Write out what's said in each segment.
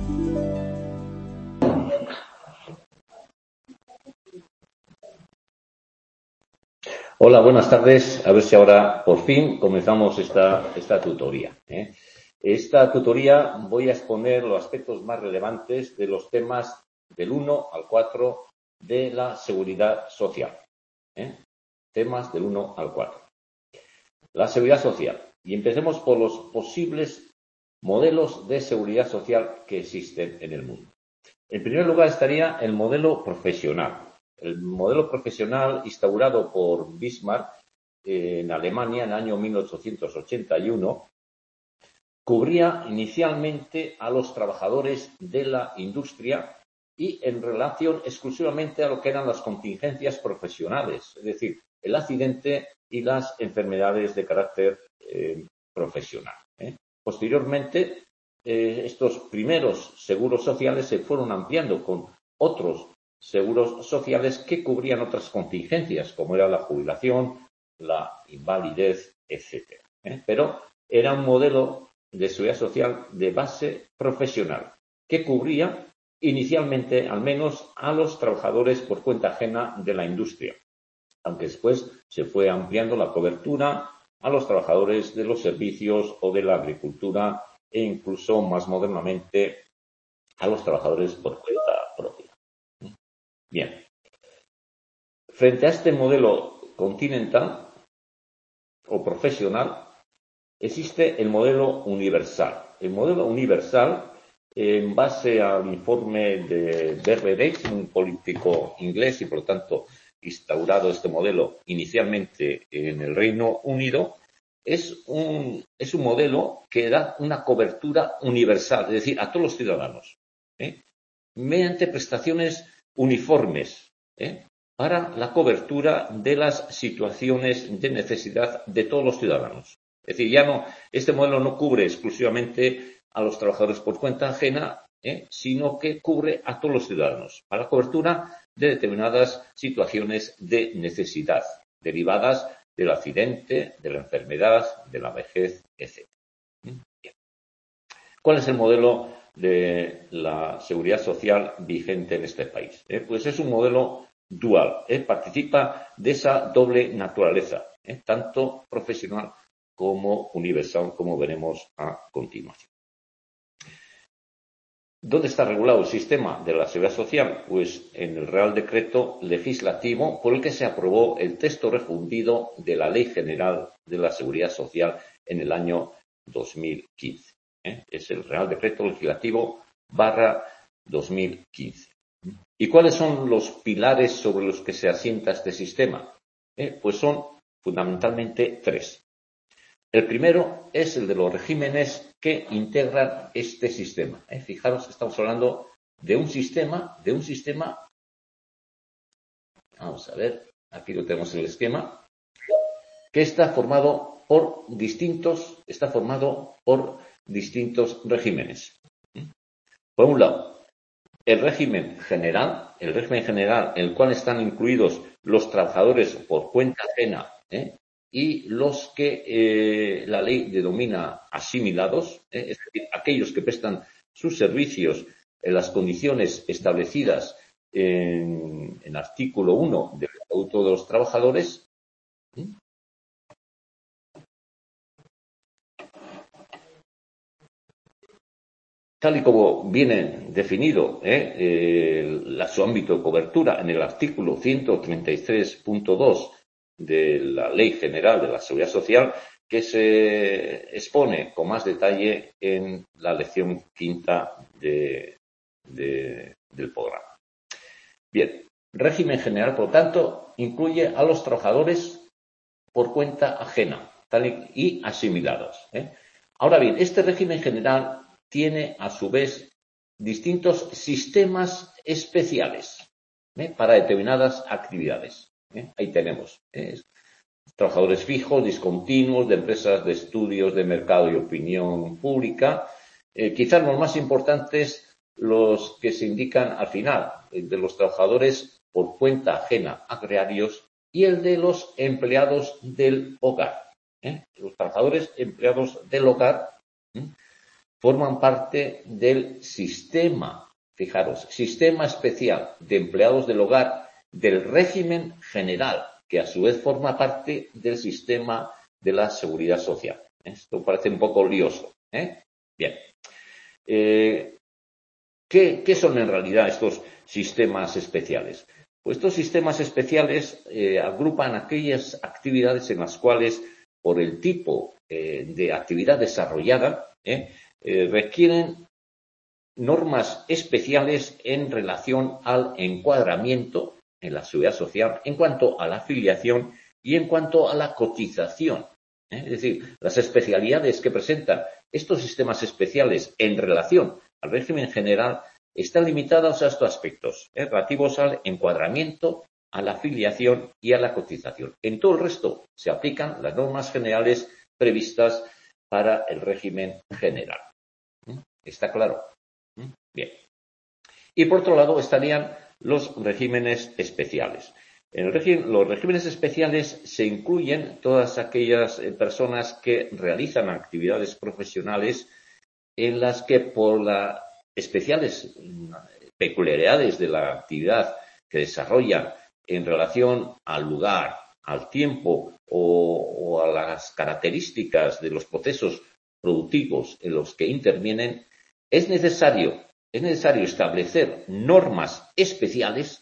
Hola, buenas tardes. A ver si ahora por fin comenzamos esta tutoría. Esta tutoría voy a exponer los aspectos más relevantes de los temas del 1 al 4 de la seguridad social. Temas del 1 al 4. La seguridad social. Y empecemos por los posibles modelos de seguridad social que existen en el mundo. En primer lugar estaría el modelo profesional. El modelo profesional instaurado por Bismarck en Alemania en el año 1881 cubría inicialmente a los trabajadores de la industria y en relación exclusivamente a lo que eran las contingencias profesionales, es decir, el accidente y las enfermedades de carácter profesional. Posteriormente, estos primeros seguros sociales se fueron ampliando con otros seguros sociales que cubrían otras contingencias, como era la jubilación, la invalidez, etcétera. Pero era un modelo de seguridad social de base profesional que cubría inicialmente, al menos, a los trabajadores por cuenta ajena de la industria, aunque después se fue ampliando la cobertura a los trabajadores de los servicios o de la agricultura e incluso más modernamente a los trabajadores por cuenta propia. Bien. Frente a este modelo continental o profesional, existe el modelo universal. El modelo universal, en base al informe de Beveridge, un político inglés y por lo tanto instaurado este modelo inicialmente en el Reino Unido, es un modelo que da una cobertura universal, es decir, a todos los ciudadanos, mediante prestaciones uniformes, para la cobertura de las situaciones de necesidad de todos los ciudadanos. Es decir, este modelo no cubre exclusivamente a los trabajadores por cuenta ajena, sino que cubre a todos los ciudadanos para la cobertura de determinadas situaciones de necesidad derivadas del accidente, de la enfermedad, de la vejez, etc. ¿Cuál es el modelo de la seguridad social vigente en este país? Pues es un modelo dual, participa de esa doble naturaleza, tanto profesional como universal, como veremos a continuación. ¿Dónde está regulado el sistema de la seguridad social? Pues en el Real Decreto Legislativo por el que se aprobó el texto refundido de la Ley General de la Seguridad Social en el año 2015. Es el Real Decreto Legislativo /2015. ¿Y cuáles son los pilares sobre los que se asienta este sistema? Pues son fundamentalmente tres. El primero es el de los regímenes que integran este sistema. Fijaros que estamos hablando de un sistema, vamos a ver, aquí lo tenemos en el esquema, que está formado por distintos regímenes. Por un lado, el régimen general, en el cual están incluidos los trabajadores por cuenta ajena, y los que la ley denomina asimilados, es decir, aquellos que prestan sus servicios en las condiciones establecidas en el artículo 1 del Estatuto de los Trabajadores, tal y como viene definido su ámbito de cobertura en el artículo 133.2 de la Ley General de la Seguridad Social, que se expone con más detalle en la lección quinta del programa. Bien, régimen general, por lo tanto, incluye a los trabajadores por cuenta ajena y asimilados. Ahora bien, este régimen general tiene, a su vez, distintos sistemas especiales para determinadas actividades. Ahí tenemos trabajadores fijos, discontinuos, de empresas de estudios de mercado y opinión pública. Quizás los más importantes, los que se indican al final, el de los trabajadores por cuenta ajena, agrarios, y el de los empleados del hogar. Los trabajadores empleados del hogar forman parte del sistema, fijaros, sistema especial de empleados del hogar del régimen general, que a su vez forma parte del sistema de la seguridad social. Esto parece un poco lioso. Bien. ¿Qué son en realidad estos sistemas especiales? Pues estos sistemas especiales agrupan aquellas actividades en las cuales, por el tipo de actividad desarrollada, requieren normas especiales en relación al encuadramiento en la seguridad social, en cuanto a la afiliación y en cuanto a la cotización. Es decir, las especialidades que presentan estos sistemas especiales en relación al régimen general están limitadas a estos aspectos relativos al encuadramiento, a la afiliación y a la cotización. En todo el resto se aplican las normas generales previstas para el régimen general. ¿Está claro? Bien. Y por otro lado estarían los regímenes especiales. En los regímenes especiales se incluyen todas aquellas personas que realizan actividades profesionales en las que, por las especiales peculiaridades de la actividad que desarrollan en relación al lugar, al tiempo o a las características de los procesos productivos en los que intervienen, es necesario establecer normas especiales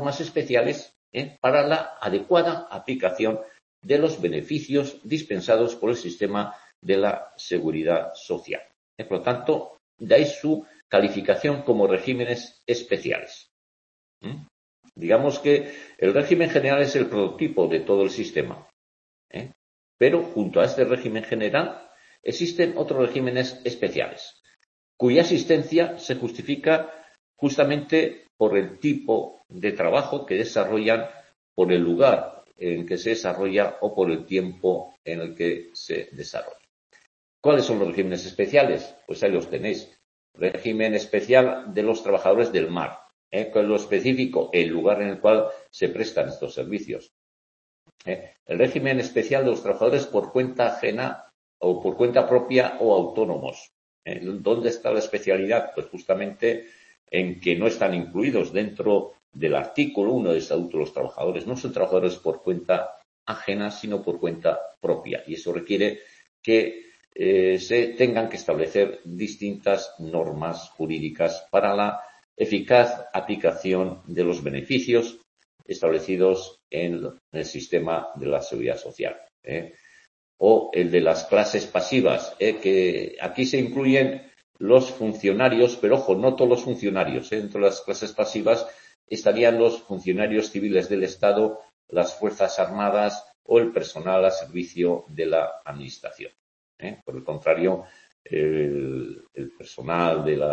para la adecuada aplicación de los beneficios dispensados por el sistema de la seguridad social. Por lo tanto, de ahí su calificación como regímenes especiales. Digamos que el régimen general es el prototipo de todo el sistema. Pero junto a este régimen general existen otros regímenes especiales, cuya existencia se justifica justamente por el tipo de trabajo que desarrollan, por el lugar en que se desarrolla o por el tiempo en el que se desarrolla. ¿Cuáles son los regímenes especiales? Pues ahí los tenéis. Régimen especial de los trabajadores del mar. Con lo específico, el lugar en el cual se prestan estos servicios. El régimen especial de los trabajadores por cuenta ajena o por cuenta propia o autónomos. ¿Dónde está la especialidad? Pues justamente en que no están incluidos dentro del artículo 1 del Estatuto de los Trabajadores. No son trabajadores por cuenta ajena, sino por cuenta propia. Y eso requiere que se tengan que establecer distintas normas jurídicas para la eficaz aplicación de los beneficios establecidos en el sistema de la seguridad social. O el de las clases pasivas, que aquí se incluyen los funcionarios, pero ojo, no todos los funcionarios. Dentro de las clases pasivas estarían los funcionarios civiles del Estado, las Fuerzas Armadas o el personal a servicio de la Administración. Por el contrario, el personal de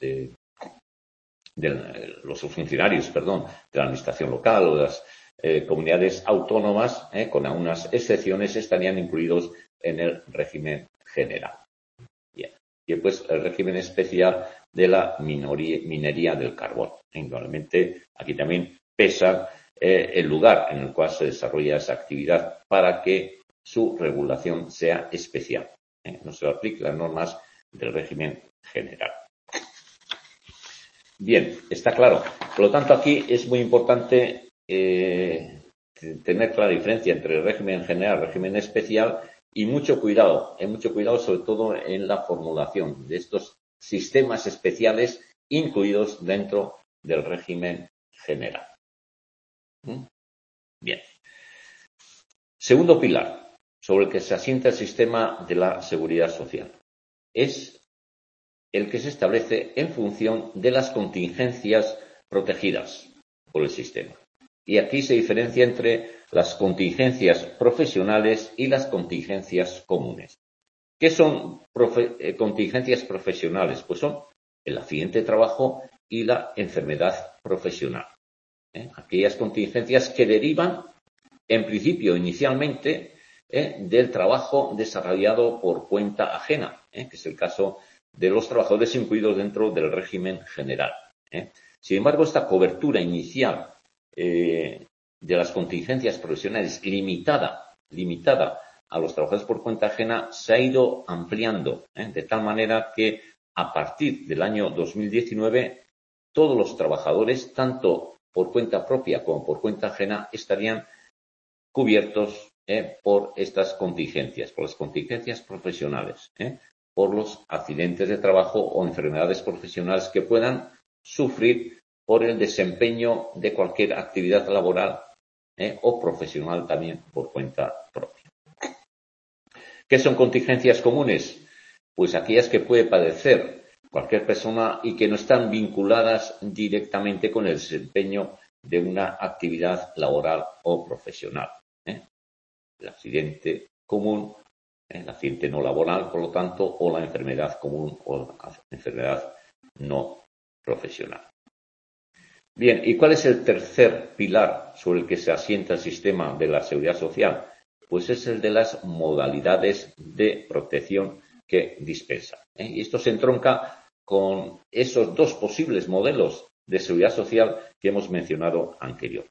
los funcionarios, de la Administración local o de las comunidades autónomas, con algunas excepciones, estarían incluidos en el régimen general. Bien. Y pues el régimen especial de la minería del carbón. Indudablemente, aquí también pesa el lugar en el cual se desarrolla esa actividad para que su regulación sea especial. No se apliquen las normas del régimen general. Bien, está claro. Por lo tanto, aquí es muy importante tener clara diferencia entre el régimen general y el régimen especial y mucho cuidado sobre todo en la formulación de estos sistemas especiales incluidos dentro del régimen general. Bien. Segundo pilar sobre el que se asienta el sistema de la seguridad social es el que se establece en función de las contingencias protegidas por el sistema. Y aquí se diferencia entre las contingencias profesionales y las contingencias comunes. ¿Qué son contingencias profesionales? Pues son el accidente de trabajo y la enfermedad profesional. Aquellas contingencias que derivan, en principio, inicialmente, del trabajo desarrollado por cuenta ajena, que es el caso de los trabajadores incluidos dentro del régimen general. Sin embargo, esta cobertura inicial de las contingencias profesionales limitada a los trabajadores por cuenta ajena se ha ido ampliando, de tal manera que a partir del año 2019, todos los trabajadores, tanto por cuenta propia como por cuenta ajena, estarían cubiertos por estas contingencias, por las contingencias profesionales, por los accidentes de trabajo o enfermedades profesionales que puedan sufrir por el desempeño de cualquier actividad laboral o profesional también por cuenta propia. ¿Qué son contingencias comunes? Pues aquellas que puede padecer cualquier persona y que no están vinculadas directamente con el desempeño de una actividad laboral o profesional. El accidente común, el accidente no laboral, por lo tanto, o la enfermedad común o la enfermedad no profesional. Bien, ¿y cuál es el tercer pilar sobre el que se asienta el sistema de la seguridad social? Pues es el de las modalidades de protección que dispensa. Y esto se entronca con esos dos posibles modelos de seguridad social que hemos mencionado anteriormente.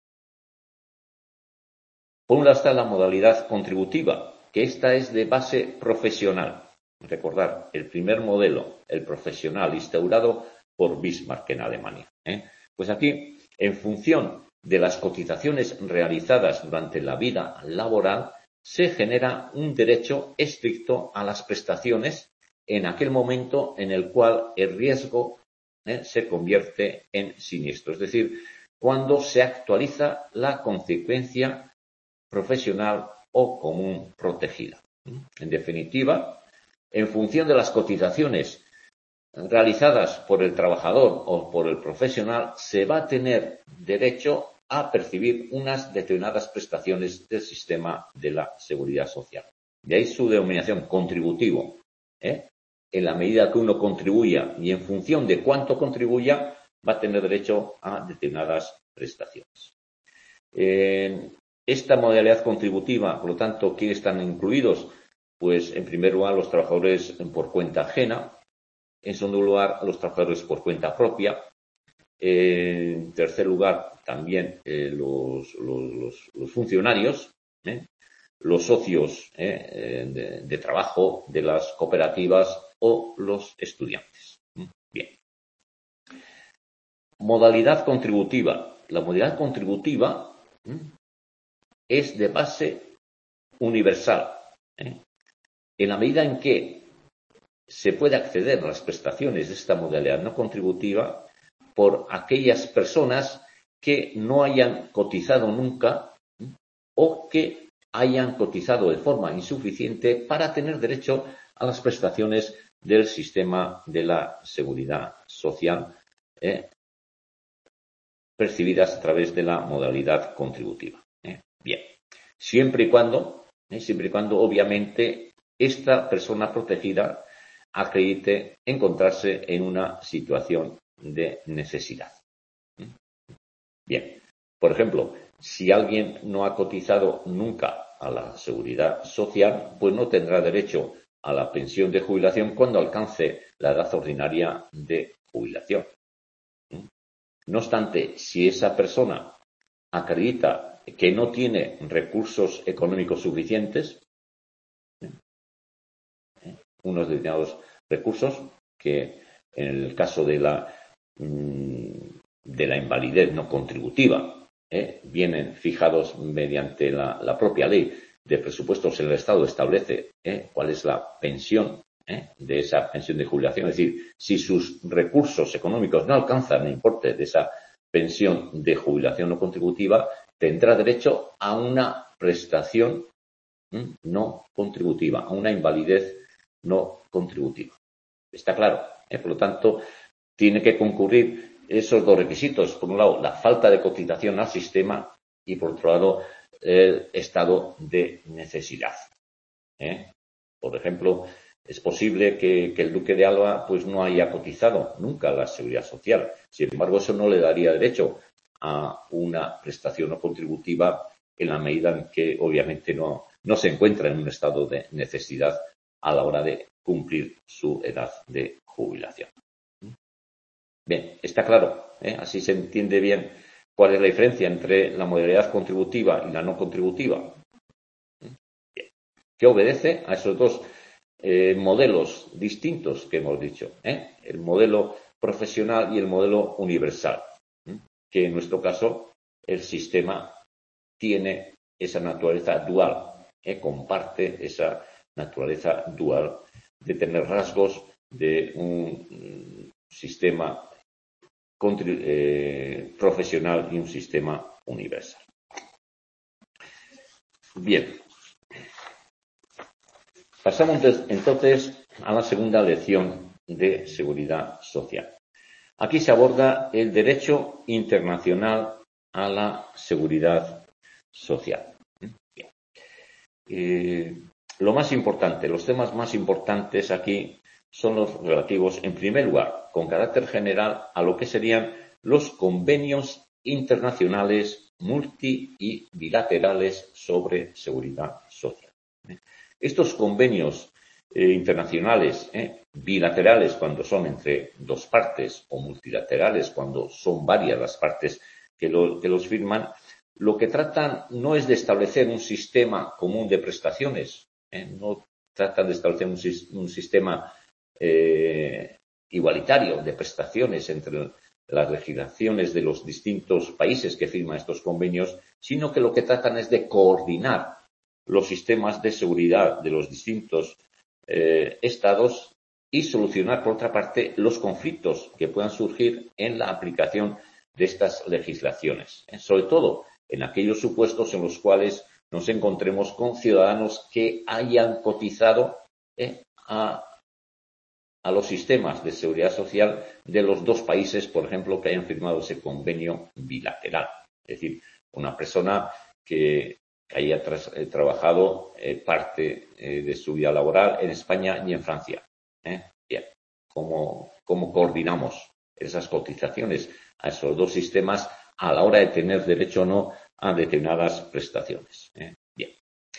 Por un lado está la modalidad contributiva, que esta es de base profesional. Recordar, el primer modelo, el profesional, instaurado por Bismarck en Alemania. Pues aquí, en función de las cotizaciones realizadas durante la vida laboral, se genera un derecho estricto a las prestaciones en aquel momento en el cual el riesgo se convierte en siniestro. Es decir, cuando se actualiza la consecuencia profesional o común protegida. En definitiva, en función de las cotizaciones realizadas por el trabajador o por el profesional, se va a tener derecho a percibir unas determinadas prestaciones del sistema de la seguridad social. De ahí su denominación contributivo. En la medida que uno contribuya y en función de cuánto contribuya, va a tener derecho a determinadas prestaciones. Esta modalidad contributiva, por lo tanto, ¿quiénes están incluidos? Pues, en primer lugar, los trabajadores por cuenta ajena. En segundo lugar, los trabajadores por cuenta propia. En tercer lugar, también los funcionarios, los socios de trabajo de las cooperativas o los estudiantes. Bien. Modalidad contributiva. La modalidad contributiva es de base universal. En la medida en que se puede acceder a las prestaciones de esta modalidad no contributiva por aquellas personas que no hayan cotizado nunca o que hayan cotizado de forma insuficiente para tener derecho a las prestaciones del sistema de la seguridad social percibidas a través de la modalidad contributiva. Bien, siempre y cuando obviamente esta persona protegida acredite encontrarse en una situación de necesidad. Bien, por ejemplo, si alguien no ha cotizado nunca a la seguridad social, pues no tendrá derecho a la pensión de jubilación cuando alcance la edad ordinaria de jubilación. No obstante, si esa persona acredita que no tiene recursos económicos suficientes, unos determinados recursos que en el caso de la invalidez no contributiva vienen fijados mediante la propia ley de presupuestos. El Estado establece cuál es la pensión de esa pensión de jubilación. Es decir, si sus recursos económicos no alcanzan el importe de esa pensión de jubilación no contributiva, tendrá derecho a una prestación no contributiva, a una invalidez no contributiva. Está claro. Por lo tanto, tiene que concurrir esos dos requisitos. Por un lado, la falta de cotización al sistema y, por otro lado, el estado de necesidad. Por ejemplo, es posible que el duque de Alba pues no haya cotizado nunca a la seguridad social. Sin embargo, eso no le daría derecho a una prestación no contributiva en la medida en que, obviamente, no se encuentra en un estado de necesidad a la hora de cumplir su edad de jubilación. Bien, está claro, así se entiende bien cuál es la diferencia entre la modalidad contributiva y la no contributiva. Bien. ¿Qué obedece a esos dos modelos distintos que hemos dicho, el modelo profesional y el modelo universal, que en nuestro caso el sistema tiene esa naturaleza dual, comparte esa naturaleza dual de tener rasgos de un sistema profesional y un sistema universal. Bien. Pasamos entonces a la segunda lección de seguridad social. Aquí se aborda el derecho internacional a la seguridad social. Lo más importante, los temas más importantes aquí son los relativos, en primer lugar, con carácter general, a lo que serían los convenios internacionales multi y bilaterales sobre seguridad social. Estos convenios internacionales, bilaterales cuando son entre dos partes o multilaterales cuando son varias las partes que los firman, lo que tratan no es de establecer un sistema común de prestaciones, no tratan de establecer un sistema igualitario de prestaciones entre las legislaciones de los distintos países que firman estos convenios, sino que lo que tratan es de coordinar los sistemas de seguridad de los distintos estados y solucionar, por otra parte, los conflictos que puedan surgir en la aplicación de estas legislaciones, sobre todo en aquellos supuestos en los cuales nos encontremos con ciudadanos que hayan cotizado a los sistemas de seguridad social de los dos países, por ejemplo, que hayan firmado ese convenio bilateral. Es decir, una persona que haya trabajado parte de su vida laboral en España y en Francia. Bien, ¿cómo coordinamos esas cotizaciones a esos dos sistemas a la hora de tener derecho o no a determinadas prestaciones? Bien.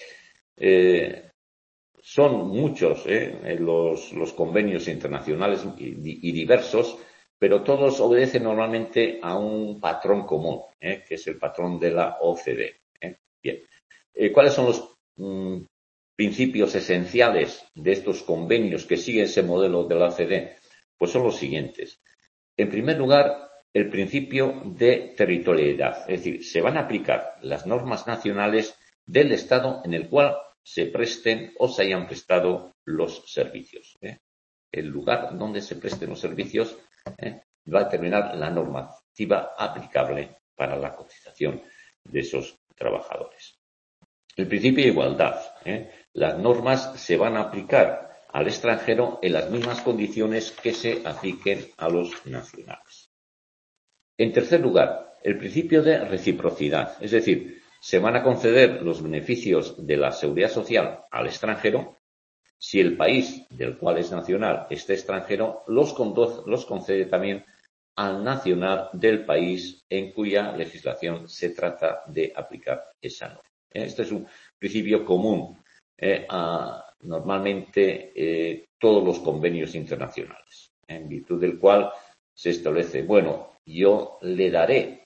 Son muchos los convenios internacionales y diversos, pero todos obedecen normalmente a un patrón común, que es el patrón de la OCDE. Bien. ¿Cuáles son los principios esenciales de estos convenios que siguen ese modelo de la OCDE? Pues son los siguientes. En primer lugar, el principio de territorialidad, es decir, se van a aplicar las normas nacionales del Estado en el cual se presten o se hayan prestado los servicios. El lugar donde se presten los servicios va a determinar la normativa aplicable para la cotización de esos trabajadores. El principio de igualdad. Las normas se van a aplicar al extranjero en las mismas condiciones que se apliquen a los nacionales. En tercer lugar, el principio de reciprocidad, es decir, se van a conceder los beneficios de la seguridad social al extranjero si el país del cual es nacional, este extranjero, los concede también al nacional del país en cuya legislación se trata de aplicar esa norma. Este es un principio común a normalmente todos los convenios internacionales, en virtud del cual se establece, bueno, yo le daré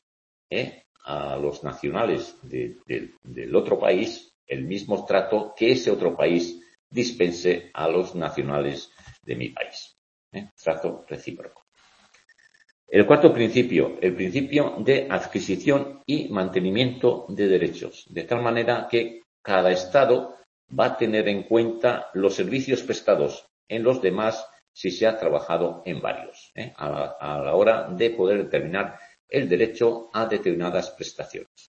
a los nacionales del otro país el mismo trato que ese otro país dispense a los nacionales de mi país. Trato recíproco. El cuarto principio, el principio de adquisición y mantenimiento de derechos, de tal manera que cada Estado va a tener en cuenta los servicios prestados en los demás si se ha trabajado en varios, a la hora de poder determinar el derecho a determinadas prestaciones.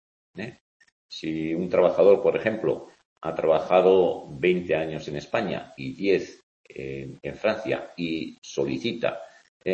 Si un trabajador, por ejemplo, ha trabajado 20 años en España y 10 en Francia y solicita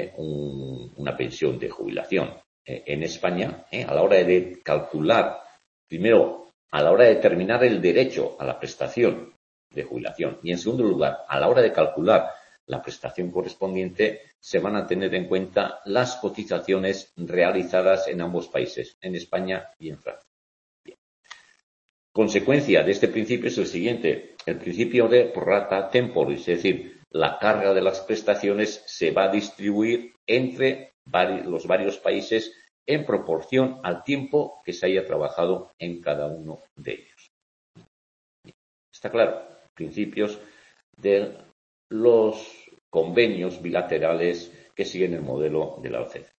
una pensión de jubilación en España, a la hora de calcular, primero, a la hora de determinar el derecho a la prestación de jubilación y, en segundo lugar, a la hora de calcular la prestación correspondiente, se van a tener en cuenta las cotizaciones realizadas en ambos países, en España y en Francia. Bien. Consecuencia de este principio es el siguiente, el principio de pro rata temporis, es decir, la carga de las prestaciones se va a distribuir entre los varios países en proporción al tiempo que se haya trabajado en cada uno de ellos. ¿Está claro? Principios del los convenios bilaterales que siguen el modelo de la OCDE.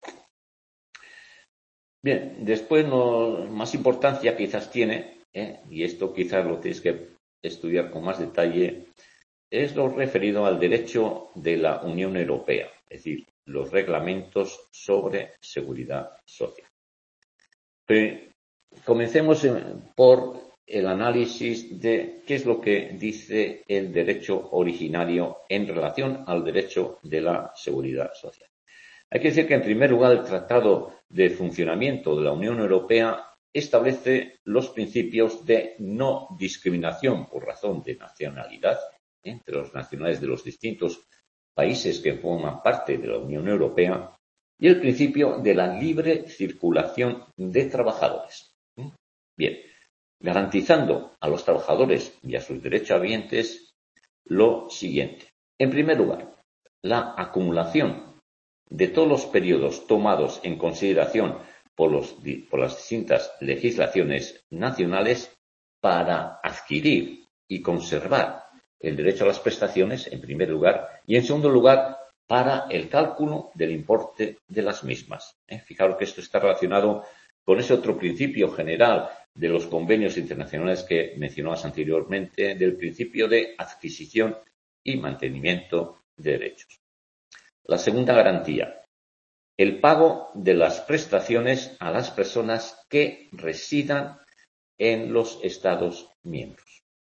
Bien, después más importancia quizás tiene, y esto quizás lo tenéis que estudiar con más detalle, es lo referido al derecho de la Unión Europea, es decir, los reglamentos sobre seguridad social. Pero comencemos por el análisis de qué es lo que dice el derecho originario en relación al derecho de la seguridad social. Hay que decir que, en primer lugar, el Tratado de Funcionamiento de la Unión Europea establece los principios de no discriminación por razón de nacionalidad entre los nacionales de los distintos países que forman parte de la Unión Europea y el principio de la libre circulación de trabajadores. Bien, garantizando a los trabajadores y a sus derechohabientes lo siguiente. En primer lugar, la acumulación de todos los periodos tomados en consideración por las distintas legislaciones nacionales para adquirir y conservar el derecho a las prestaciones, en primer lugar, y en segundo lugar, para el cálculo del importe de las mismas. Fijaros que esto está relacionado con ese otro principio general de los convenios internacionales que mencionabas anteriormente, del principio de adquisición y mantenimiento de derechos. La segunda garantía, el pago de las prestaciones a las personas que residan en los Estados miembros.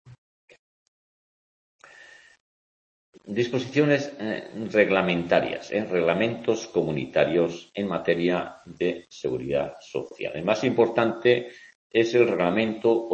Disposiciones reglamentarias, reglamentos comunitarios en materia de seguridad social. El más importante es el reglamento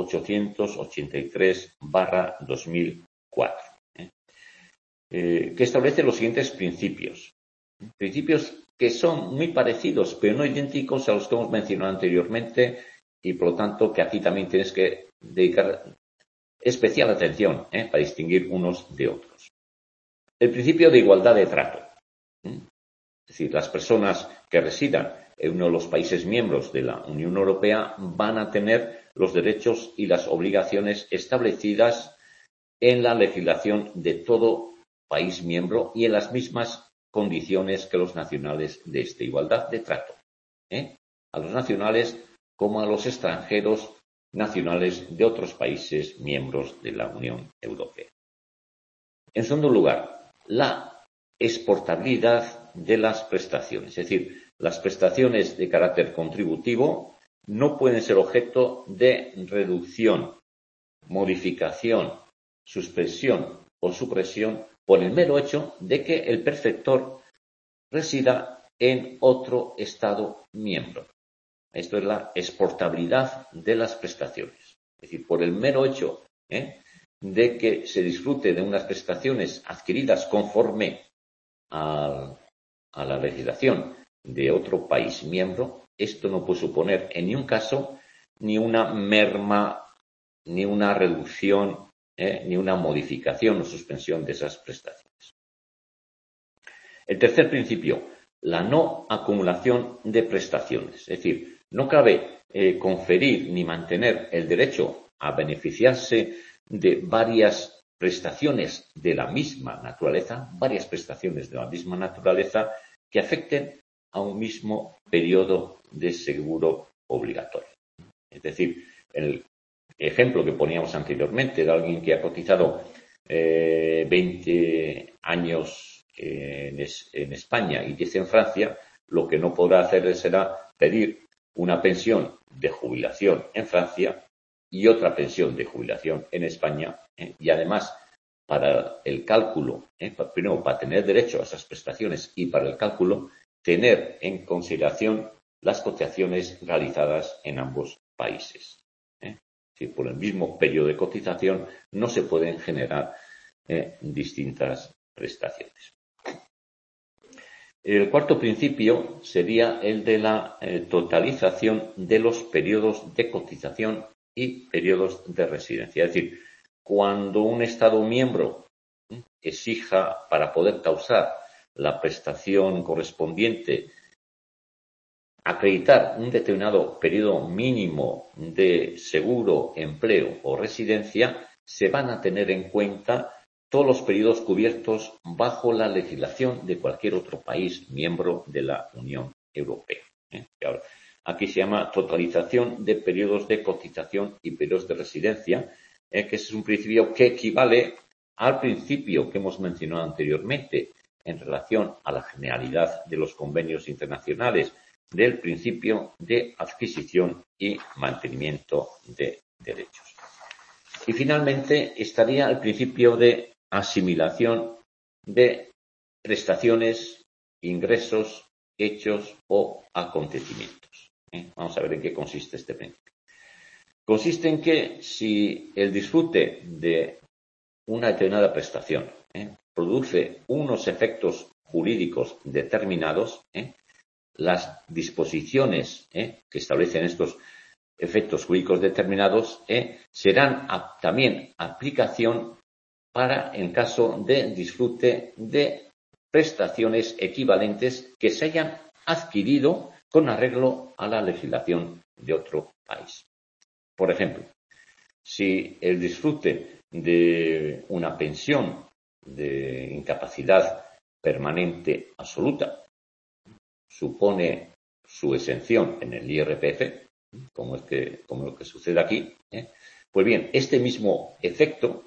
883/2004, que establece los siguientes principios. Principios que son muy parecidos, pero no idénticos a los que hemos mencionado anteriormente y, por lo tanto, que aquí también tienes que dedicar especial atención para distinguir unos de otros. El principio de igualdad de trato. Es decir, las personas que residan en uno de los países miembros de la Unión Europea van a tener los derechos y las obligaciones establecidas en la legislación de todo país miembro y en las mismas condiciones que los nacionales de esta igualdad de trato. A los nacionales como a los extranjeros nacionales de otros países miembros de la Unión Europea. En segundo lugar, la exportabilidad de las prestaciones. Es decir, las prestaciones de carácter contributivo no pueden ser objeto de reducción, modificación, suspensión o supresión por el mero hecho de que el perceptor resida en otro Estado miembro. Esto es la exportabilidad de las prestaciones. Es decir, por el mero hecho de que se disfrute de unas prestaciones adquiridas conforme a la legislación de otro país miembro, esto no puede suponer en ningún caso ni una merma, ni una reducción, ni una modificación o suspensión de esas prestaciones. El tercer principio, la no acumulación de prestaciones. Es decir, no cabe conferir ni mantener el derecho a beneficiarse de varias prestaciones de la misma naturaleza, que afecten a un mismo periodo de seguro obligatorio. Es decir, el ejemplo que poníamos anteriormente de alguien que ha cotizado 20 años en España y 10 en Francia, lo que no podrá hacer será pedir una pensión de jubilación en Francia y otra pensión de jubilación en España, y además para el cálculo, primero para tener derecho a esas prestaciones y para el cálculo tener en consideración las cotizaciones realizadas en ambos países. Es decir, por el mismo periodo de cotización no se pueden generar distintas prestaciones. El cuarto principio sería el de la totalización de los periodos de cotización y periodos de residencia. Es decir, cuando un Estado miembro exija para poder causar la prestación correspondiente acreditar un determinado periodo mínimo de seguro, empleo o residencia, se van a tener en cuenta todos los periodos cubiertos bajo la legislación de cualquier otro país miembro de la Unión Europea. Ahora, aquí se llama totalización de periodos de cotización y periodos de residencia, que es un principio que equivale al principio que hemos mencionado anteriormente en relación a la generalidad de los convenios internacionales del principio de adquisición y mantenimiento de derechos. Y finalmente estaría el principio de asimilación de prestaciones, ingresos, hechos o acontecimientos. Vamos a ver en qué consiste este principio. Consiste en que si el disfrute de una determinada prestación produce unos efectos jurídicos determinados, las disposiciones que establecen estos efectos jurídicos determinados serán también aplicación para en caso de disfrute de prestaciones equivalentes que se hayan adquirido con arreglo a la legislación de otro país. Por ejemplo, si el disfrute de una pensión de incapacidad permanente absoluta supone su exención en el IRPF, como lo que sucede aquí, pues bien, este mismo efecto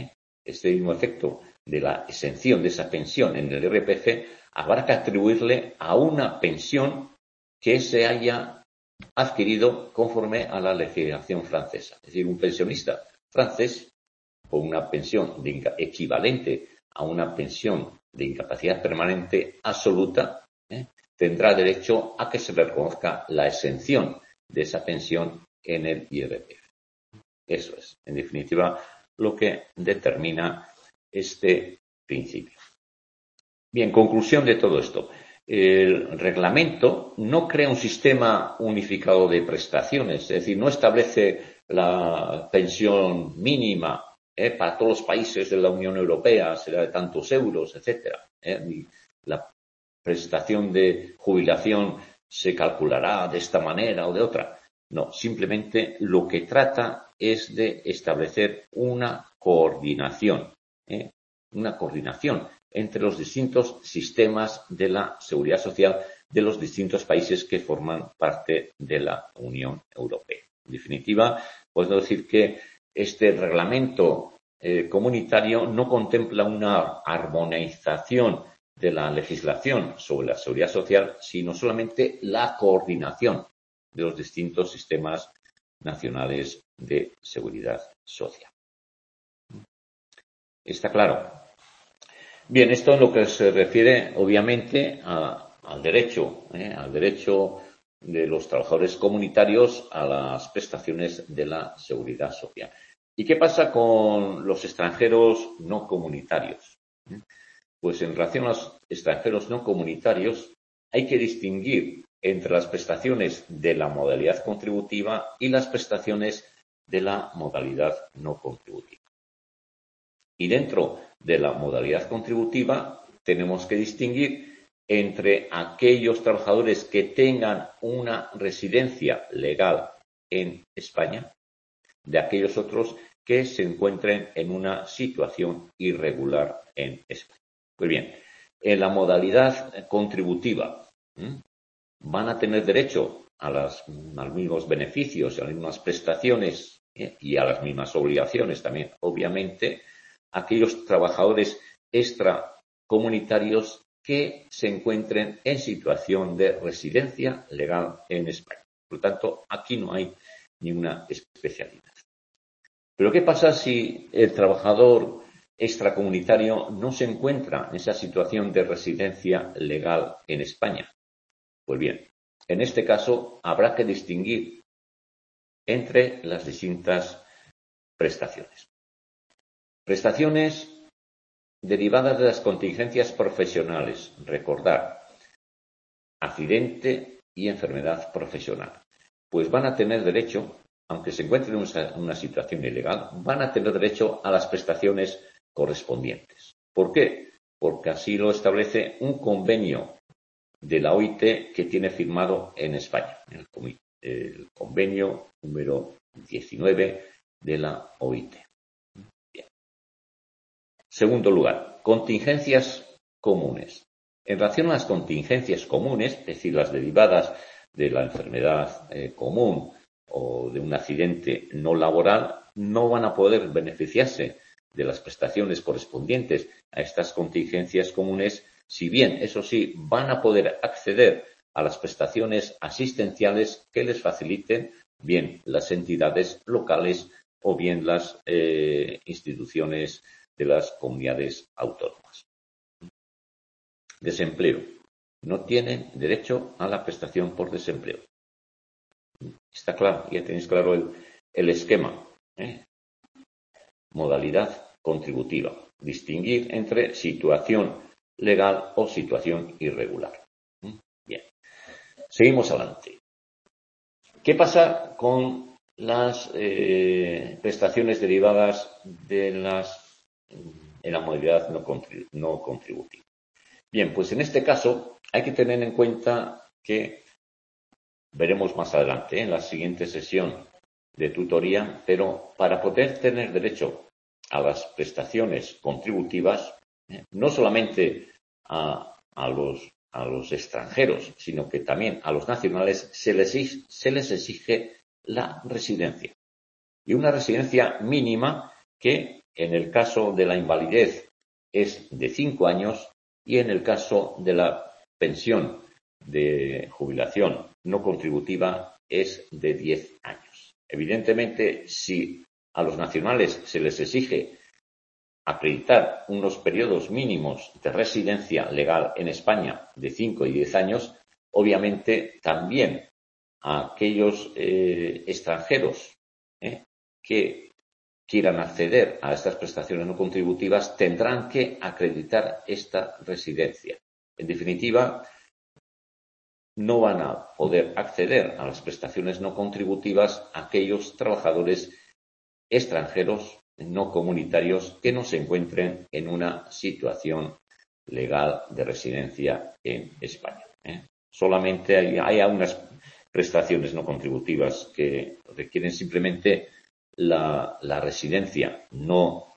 de la exención de esa pensión en el IRPF habrá que atribuirle a una pensión que se haya adquirido conforme a la legislación francesa. Es decir, un pensionista francés con una pensión equivalente a una pensión de incapacidad permanente absoluta tendrá derecho a que se le reconozca la exención de esa pensión en el IRPF. Eso es, en definitiva, lo que determina este principio. Bien, conclusión de todo esto. El reglamento no crea un sistema unificado de prestaciones, es decir, no establece la pensión mínima para todos los países de la Unión Europea, será de tantos euros, etcétera. La prestación de jubilación se calculará de esta manera o de otra. No, simplemente lo que trata es de establecer una coordinación entre los distintos sistemas de la seguridad social de los distintos países que forman parte de la Unión Europea. En definitiva, podemos decir que este reglamento comunitario no contempla una armonización de la legislación sobre la seguridad social, sino solamente la coordinación de los distintos sistemas nacionales de seguridad social. ¿Está claro? Bien, esto en lo que se refiere, obviamente, al derecho de los trabajadores comunitarios a las prestaciones de la seguridad social. ¿Y qué pasa con los extranjeros no comunitarios? Pues en relación a los extranjeros no comunitarios hay que distinguir entre las prestaciones de la modalidad contributiva y las prestaciones de la modalidad no contributiva. Y dentro de la modalidad contributiva tenemos que distinguir entre aquellos trabajadores que tengan una residencia legal en España de aquellos otros que se encuentren en una situación irregular en España. Pues bien, en la modalidad contributiva van a tener derecho a los mismos beneficios, a las mismas prestaciones y a las mismas obligaciones también, obviamente, aquellos trabajadores extracomunitarios que se encuentren en situación de residencia legal en España. Por lo tanto, aquí no hay ninguna especialidad. Pero ¿qué pasa si el trabajador extracomunitario no se encuentra en esa situación de residencia legal en España? Pues bien, en este caso habrá que distinguir entre las distintas prestaciones. Prestaciones derivadas de las contingencias profesionales. Recordar, accidente y enfermedad profesional. Pues van a tener derecho, aunque se encuentren en una situación ilegal, van a tener derecho a las prestaciones correspondientes. ¿Por qué? Porque así lo establece un convenio de la OIT que tiene firmado en España, el convenio número 19 de la OIT. Bien. Segundo lugar, contingencias comunes. En relación a las contingencias comunes, es decir, las derivadas de la enfermedad común o de un accidente no laboral, no van a poder beneficiarse de las prestaciones correspondientes a estas contingencias comunes, si bien, eso sí, van a poder acceder a las prestaciones asistenciales que les faciliten bien las entidades locales o bien las instituciones de las comunidades autónomas. Desempleo. No tienen derecho a la prestación por desempleo. Está claro, ya tenéis claro el esquema. Modalidad contributiva. Distinguir entre situación legal o situación irregular. Bien. Seguimos adelante. ¿Qué pasa con las prestaciones derivadas de en la modalidad no contributiva? Bien, pues en este caso hay que tener en cuenta que veremos más adelante en la siguiente sesión de tutoría, pero para poder tener derecho a las prestaciones contributivas, no solamente a los extranjeros, sino que también a los nacionales se les exige la residencia. Y una residencia mínima que en el caso de la invalidez es de 5 años y en el caso de la pensión de jubilación no contributiva es de 10 años. Evidentemente, si a los nacionales se les exige acreditar unos periodos mínimos de residencia legal en España de 5 y 10 años, obviamente también a aquellos extranjeros que quieran acceder a estas prestaciones no contributivas tendrán que acreditar esta residencia. En definitiva, no van a poder acceder a las prestaciones no contributivas aquellos trabajadores extranjeros no comunitarios que no se encuentren en una situación legal de residencia en España. Solamente hay unas prestaciones no contributivas que requieren simplemente la residencia no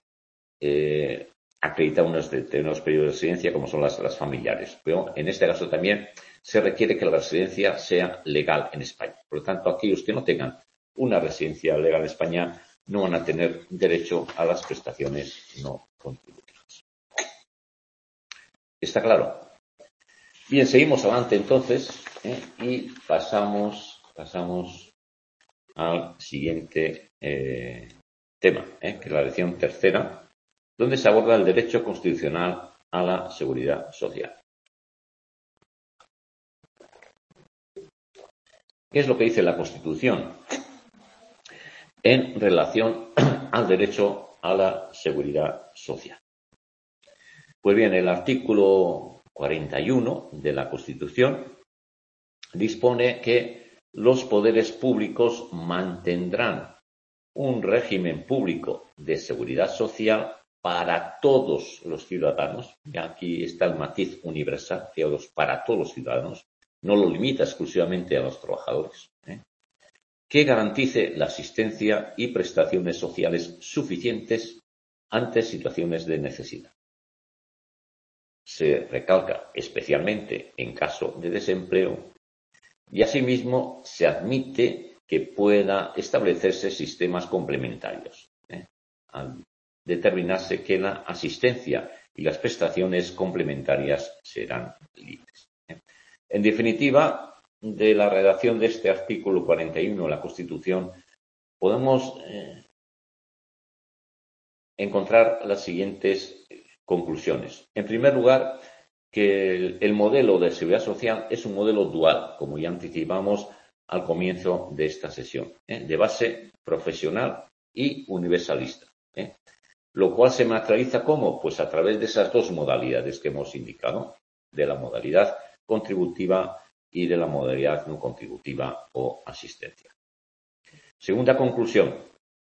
acredita unos periodos de residencia como son las familiares. Pero en este caso también se requiere que la residencia sea legal en España. Por lo tanto, aquellos que no tengan una residencia legal en España no van a tener derecho a las prestaciones no contributivas. ¿Está claro? Bien, seguimos adelante entonces y pasamos al siguiente tema, que es la lección tercera, donde se aborda el derecho constitucional a la seguridad social. ¿Qué es lo que dice la Constitución en relación al derecho a la seguridad social? Pues bien, el artículo 41 de la Constitución dispone que los poderes públicos mantendrán un régimen público de seguridad social para todos los ciudadanos. Y aquí está el matiz universal, para todos los ciudadanos, no lo limita exclusivamente a los trabajadores, que garantice la asistencia y prestaciones sociales suficientes ante situaciones de necesidad. Se recalca especialmente en caso de desempleo y asimismo se admite que pueda establecerse sistemas complementarios, al determinarse que la asistencia y las prestaciones complementarias serán libres. En definitiva, de la redacción de este artículo 41 de la Constitución podemos encontrar las siguientes conclusiones. En primer lugar, que el modelo de seguridad social es un modelo dual, como ya anticipamos al comienzo de esta sesión, de base profesional y universalista. Lo cual se materializa ¿cómo? Pues a través de esas dos modalidades que hemos indicado, de la modalidad contributiva y de la modalidad no contributiva o asistencia. Segunda conclusión,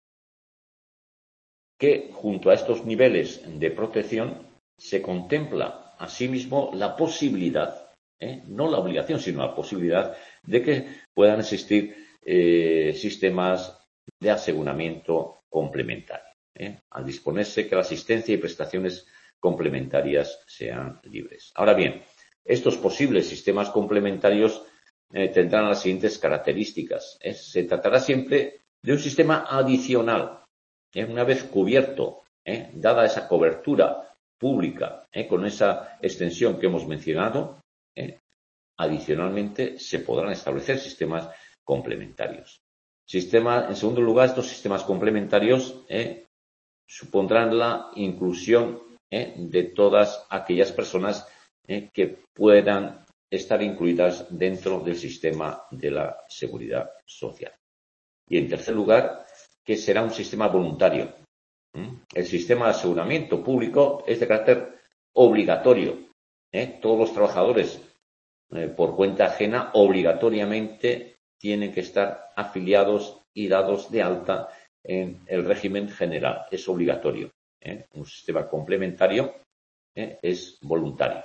que junto a estos niveles de protección se contempla asimismo la posibilidad, no la obligación, sino la posibilidad de que puedan existir sistemas de aseguramiento complementario. al disponerse que la asistencia y prestaciones complementarias sean libres. Ahora bien, estos posibles sistemas complementarios tendrán las siguientes características. Se tratará siempre de un sistema adicional, una vez cubierto, dada esa cobertura pública, con esa extensión que hemos mencionado, adicionalmente se podrán establecer sistemas complementarios. En segundo lugar, estos sistemas complementarios supondrán la inclusión de todas aquellas personas que puedan estar incluidas dentro del sistema de la seguridad social. Y en tercer lugar, que será un sistema voluntario. El sistema de aseguramiento público es de carácter obligatorio. Todos los trabajadores por cuenta ajena obligatoriamente tienen que estar afiliados y dados de alta en el régimen general. Es obligatorio. Un sistema complementario es voluntario.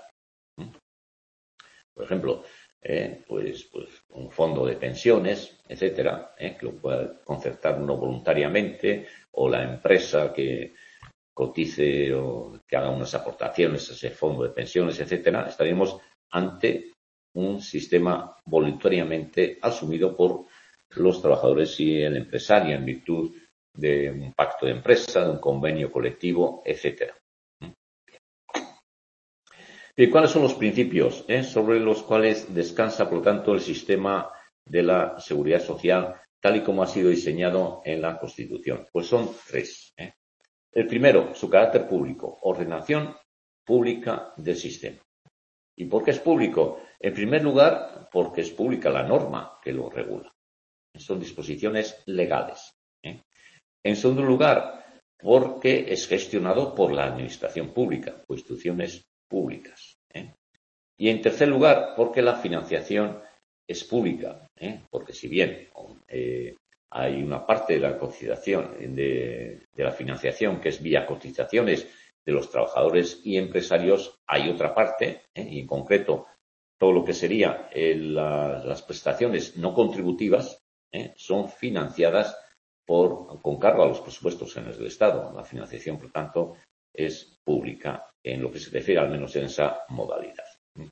Por ejemplo, pues un fondo de pensiones, etcétera, que lo pueda concertar uno voluntariamente, o la empresa que cotice o que haga unas aportaciones a ese fondo de pensiones, etcétera, estaríamos ante un sistema voluntariamente asumido por los trabajadores y el empresario en virtud de un pacto de empresa, de un convenio colectivo, etcétera. Bien, ¿cuáles son los principios sobre los cuales descansa, por lo tanto, el sistema de la seguridad social tal y como ha sido diseñado en la Constitución? Pues son tres. El primero, su carácter público, ordenación pública del sistema. ¿Y por qué es público? En primer lugar, porque es pública la norma que lo regula. Son disposiciones legales. En segundo lugar, porque es gestionado por la administración pública o instituciones públicas. Y en tercer lugar, porque la financiación es pública. Porque si bien hay una parte de la cotización, de la financiación que es vía cotizaciones de los trabajadores y empresarios, hay otra parte, y en concreto todo lo que sería las prestaciones no contributivas, son financiadas con cargo a los presupuestos generales del Estado. La financiación, por tanto, es pública en lo que se refiere al menos en esa modalidad.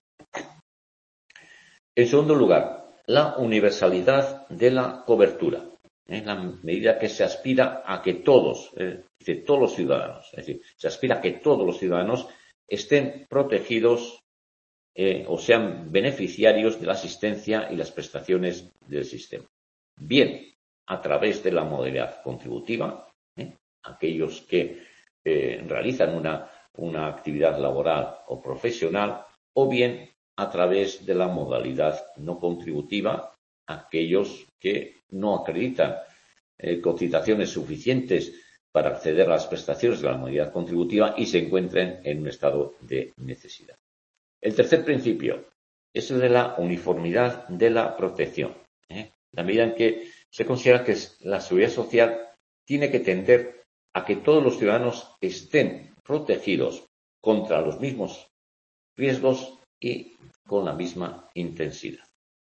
En segundo lugar, la universalidad de la cobertura. En la medida que se aspira a que todos los ciudadanos, es decir, se aspira a que todos los ciudadanos estén protegidos o sean beneficiarios de la asistencia y las prestaciones del sistema. Bien, a través de la modalidad contributiva, aquellos que realizan una actividad laboral o profesional, o bien a través de la modalidad no contributiva, aquellos que no acreditan cotizaciones suficientes para acceder a las prestaciones de la modalidad contributiva y se encuentren en un estado de necesidad. El tercer principio es el de la uniformidad de la protección. La medida en que se considera que la seguridad social tiene que tender a que todos los ciudadanos estén protegidos contra los mismos riesgos y con la misma intensidad.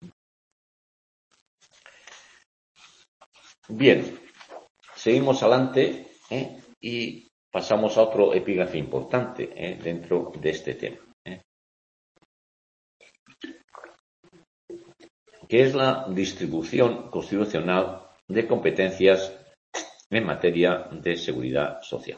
Bien, seguimos adelante y pasamos a otro epígrafe importante dentro de este tema, que es la distribución constitucional de competencias en materia de seguridad social.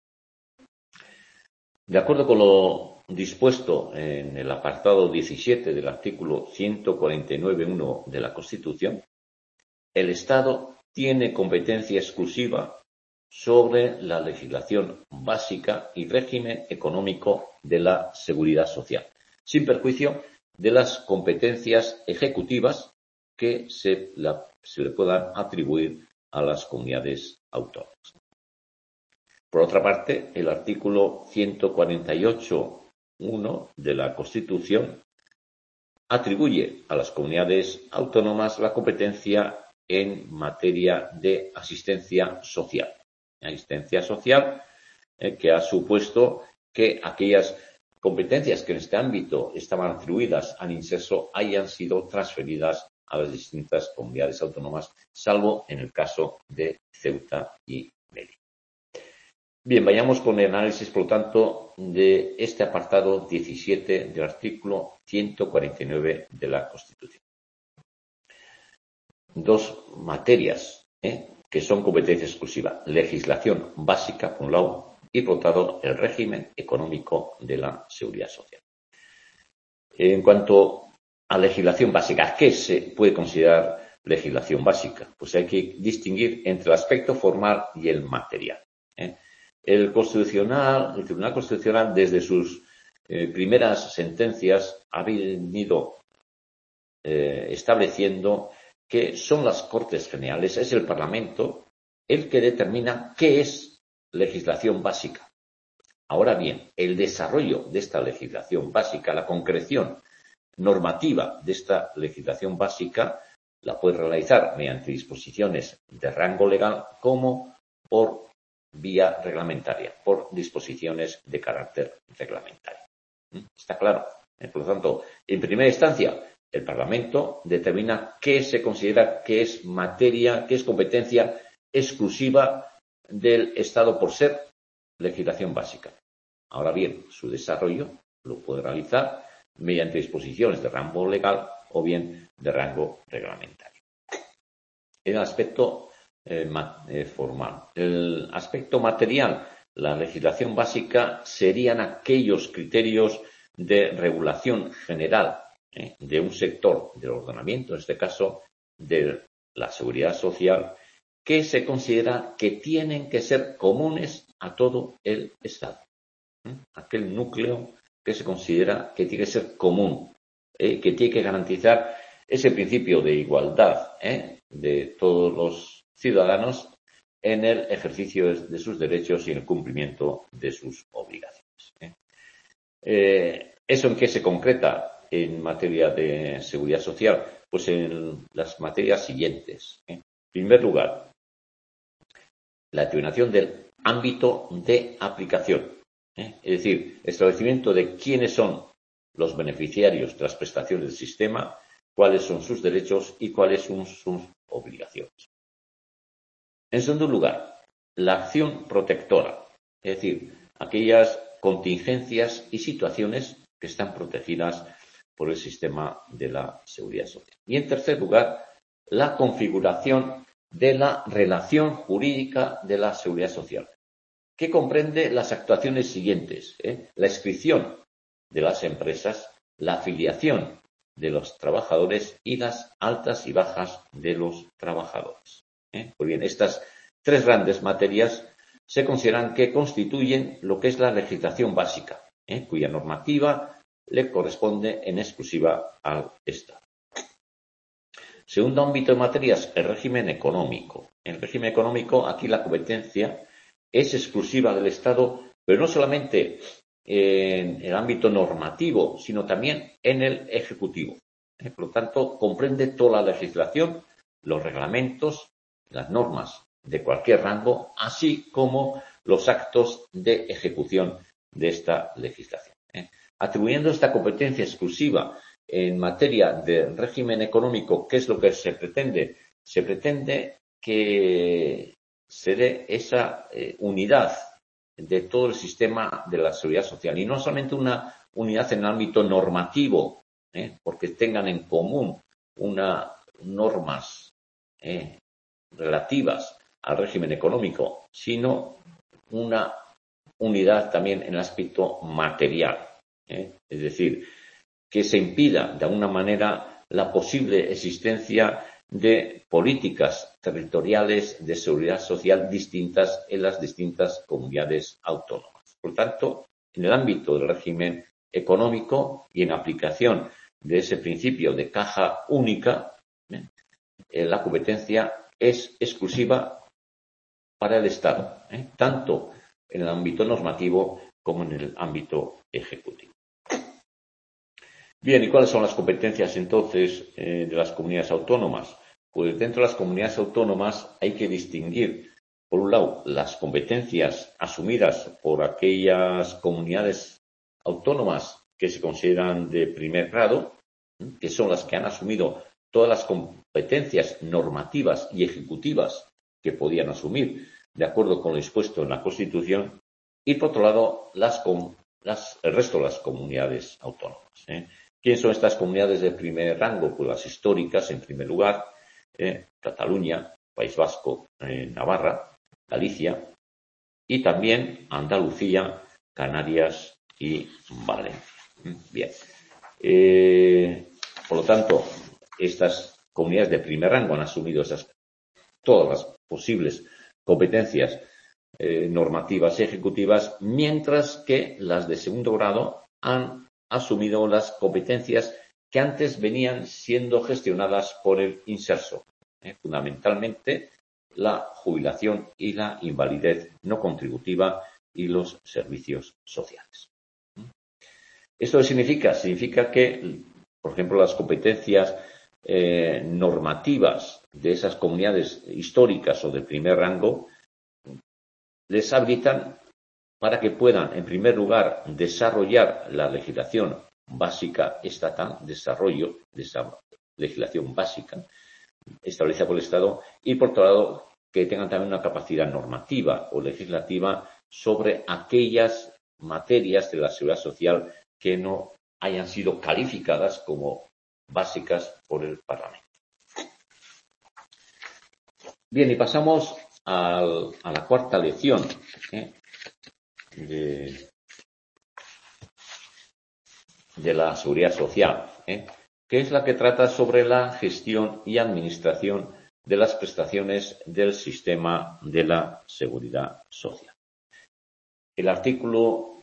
De acuerdo con lo dispuesto en el apartado 17 del artículo 149.1 de la Constitución, el Estado tiene competencia exclusiva sobre la legislación básica y régimen económico de la seguridad social, sin perjuicio de las competencias ejecutivas que se le puedan atribuir a las comunidades autónomas. Por otra parte, el artículo 148.1 de la Constitución atribuye a las comunidades autónomas la competencia en materia de asistencia social. Asistencia social que ha supuesto que aquellas competencias que en este ámbito estaban atribuidas al INSESO hayan sido transferidas a las distintas comunidades autónomas, salvo en el caso de Ceuta y Melilla. Bien, vayamos con el análisis, por lo tanto, de este apartado 17 del artículo 149 de la Constitución. Dos materias que son competencia exclusiva. Legislación básica, por un lado, y por otro lado, el régimen económico de la Seguridad Social. En cuanto a legislación básica, ¿qué se puede considerar legislación básica? Pues hay que distinguir entre el aspecto formal y el material. El Tribunal Constitucional, desde sus primeras sentencias, ha venido estableciendo que son las Cortes Generales, es el Parlamento, el que determina qué es legislación básica. Ahora bien, el desarrollo de esta legislación básica, la concreción normativa de esta legislación básica, la puede realizar mediante disposiciones de rango legal como por vía reglamentaria, por disposiciones de carácter reglamentario. ¿Está claro? Por lo tanto, en primera instancia, el Parlamento determina qué se considera que es materia, que es competencia exclusiva del Estado por ser legislación básica. Ahora bien, su desarrollo lo puede realizar mediante disposiciones de rango legal o bien de rango reglamentario. El aspecto formal. El aspecto material, la legislación básica serían aquellos criterios de regulación general de un sector del ordenamiento, en este caso de la seguridad social, que se considera que tienen que ser comunes a todo el Estado. Aquel núcleo que se considera que tiene que ser común, que tiene que garantizar ese principio de igualdad de todos los ciudadanos en el ejercicio de sus derechos y en el cumplimiento de sus obligaciones. ¿Eso en qué se concreta en materia de seguridad social? Pues en las materias siguientes. En primer lugar, la determinación del ámbito de aplicación. Es decir, establecimiento de quiénes son los beneficiarios de las prestaciones del sistema, cuáles son sus derechos y cuáles son sus obligaciones. En segundo lugar, la acción protectora, es decir, aquellas contingencias y situaciones que están protegidas por el sistema de la seguridad social. Y en tercer lugar, la configuración de la relación jurídica de la seguridad social, que comprende las actuaciones siguientes: la inscripción de las empresas, la afiliación de los trabajadores y las altas y bajas de los trabajadores. Pues bien, estas tres grandes materias se consideran que constituyen lo que es la legislación básica, cuya normativa le corresponde en exclusiva al Estado. Segundo ámbito de materias, el régimen económico. En el régimen económico, aquí la competencia es exclusiva del Estado, pero no solamente en el ámbito normativo, sino también en el ejecutivo. Por lo tanto, comprende toda la legislación, los reglamentos, las normas de cualquier rango, así como los actos de ejecución de esta legislación. Atribuyendo esta competencia exclusiva en materia de régimen económico, ¿qué es lo que se pretende? Se pretende que se dé esa unidad de todo el sistema de la seguridad social, y no solamente una unidad en el ámbito normativo, porque tengan en común unas normas relativas al régimen económico, sino una unidad también en el aspecto material. Es decir, que se impida de alguna manera la posible existencia de políticas territoriales de seguridad social distintas en las distintas comunidades autónomas. Por tanto, en el ámbito del régimen económico y en aplicación de ese principio de caja única, la competencia es exclusiva para el Estado, tanto en el ámbito normativo como en el ámbito ejecutivo. Bien, ¿y cuáles son las competencias entonces de las comunidades autónomas? Pues dentro de las comunidades autónomas hay que distinguir, por un lado, las competencias asumidas por aquellas comunidades autónomas que se consideran de primer grado, que son las que han asumido todas las competencias normativas y ejecutivas que podían asumir, de acuerdo con lo dispuesto en la Constitución, y por otro lado, el resto de las comunidades autónomas. ¿Quién son estas comunidades de primer rango? Pues las históricas, en primer lugar, Cataluña, País Vasco, Navarra, Galicia y también Andalucía, Canarias y Valencia. Bien. Por lo tanto, estas comunidades de primer rango han asumido todas las posibles competencias normativas y ejecutivas, mientras que las de segundo grado han asumido las competencias que antes venían siendo gestionadas por el inserso, fundamentalmente la jubilación y la invalidez no contributiva y los servicios sociales. ¿Esto qué significa? Significa que, por ejemplo, las competencias normativas de esas comunidades históricas o de primer rango les habilitan para que puedan, en primer lugar, desarrollar la legislación básica estatal, desarrollo de esa legislación básica establecida por el Estado, y por otro lado, que tengan también una capacidad normativa o legislativa sobre aquellas materias de la seguridad social que no hayan sido calificadas como básicas por el Parlamento. Bien, y pasamos a la cuarta lección de la seguridad social, que es la que trata sobre la gestión y administración de las prestaciones del sistema de la seguridad social. El artículo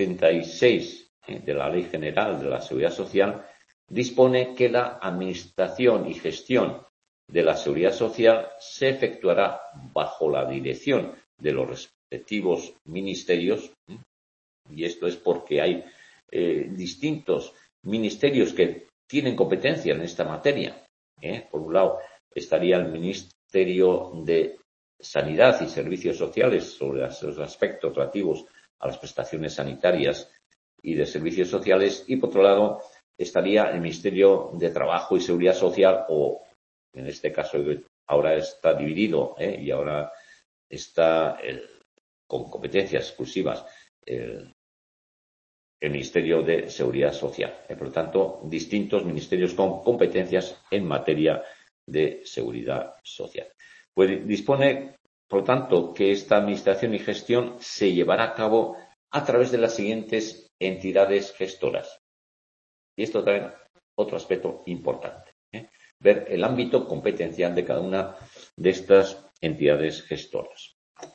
66 de la Ley General de la Seguridad Social dispone que la administración y gestión de la seguridad social se efectuará bajo la dirección de los respectivos ministerios, y esto es porque hay distintos ministerios que tienen competencia en esta materia. Por un lado estaría el Ministerio de Sanidad y Servicios Sociales sobre esos aspectos relativos a las prestaciones sanitarias y de servicios sociales, y por otro lado estaría el Ministerio de Trabajo y Seguridad Social, o en este caso ahora está dividido y ahora está con competencias exclusivas el Ministerio de Seguridad Social. Por lo tanto, distintos ministerios con competencias en materia de seguridad social. Pues dispone, por lo tanto, que esta administración y gestión se llevará a cabo a través de las siguientes entidades gestoras. Y esto trae otro aspecto importante, ver el ámbito competencial de cada una de estas entidades gestoras.